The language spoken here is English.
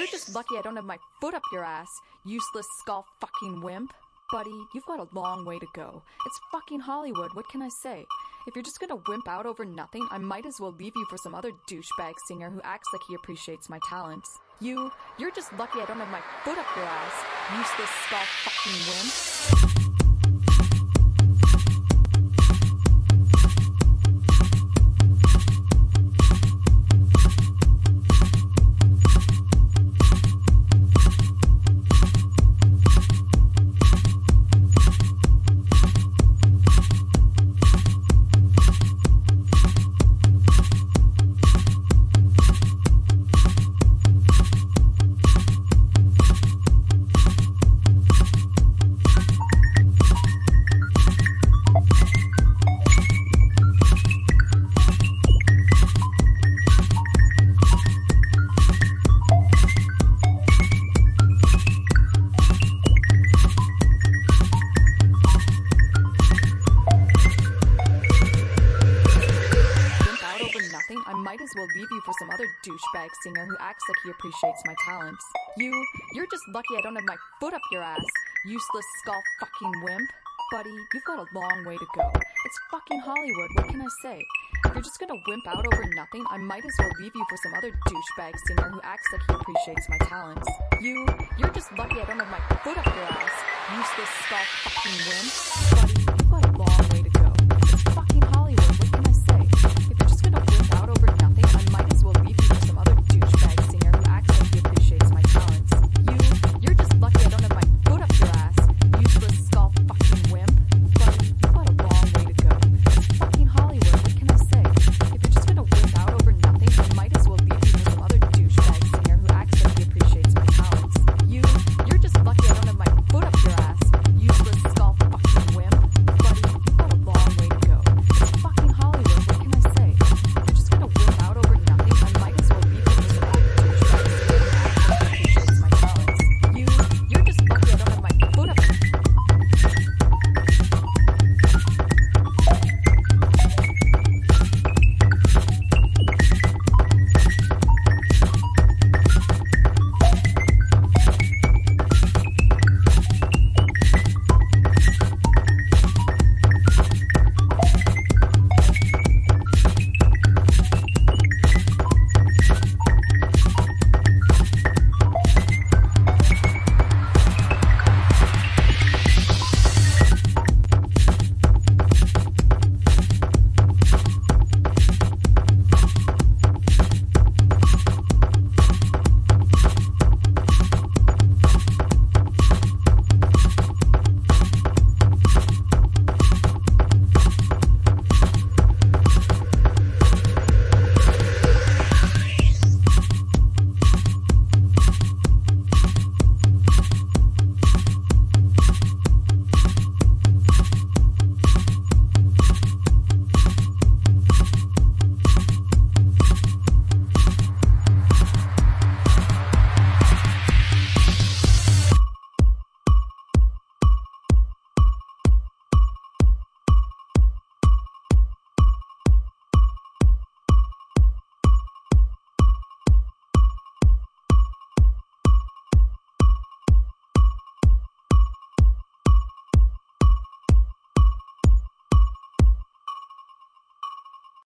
you're just lucky I don't have my foot up your ass, useless skull fucking wimp. Buddy, you've got a long way to go. It's fucking Hollywood, what can I say? If you're just gonna wimp out over nothing, I might as well leave you for some other douchebag singer who acts like he appreciates my talents. You're just lucky I don't have my foot up your ass, useless skull fucking wimp. I might as well leave you for some other douchebag singer who acts like he appreciates my talents. You're just lucky I don't have my foot up your ass, useless skull fucking wimp. Buddy, you've got a long way to go. It's fucking Hollywood, what can I say? If you're just gonna wimp out over nothing, I might as well leave you for some other douchebag singer who acts like he appreciates my talents. You're just lucky I don't have my foot up your ass, useless skull fucking wimp. Buddy,